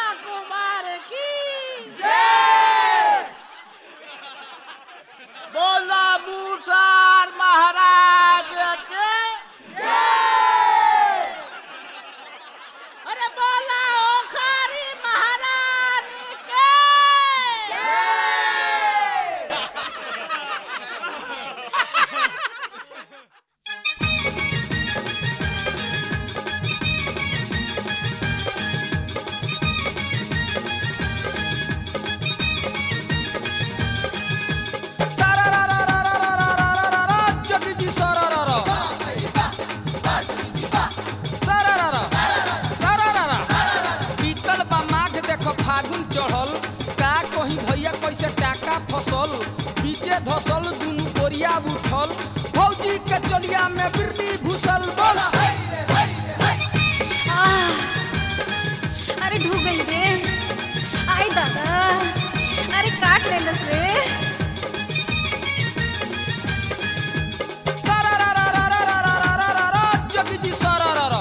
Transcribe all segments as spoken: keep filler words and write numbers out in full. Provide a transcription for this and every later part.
कुमार की जय। बोला मूसार महाराज के जय। अरे बोला ओखारी महारानी के जय। फागुन चढ़ल का कहीं भैया कैसे टाका फसल बीचे धसल दुनू कोरिया उठल फौजी के चलिया में बिरली घुसल बोल। अरे ढूक गई रे। आई दादा अरे काट लेलस रे। जगजी सरारा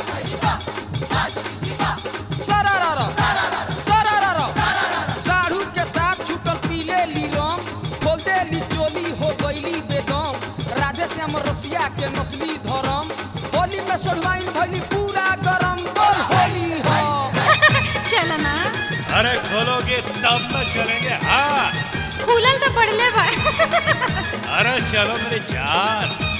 रसिया के नस्ली धर्म होली में सोढ़वाइन भइली पूरा गरम बोल होली हो। चलो ना। अरे खोलोगे तब न चलेंगे। हाँ खुलल तो पड़ले बा। अरे चलो मेरी जान।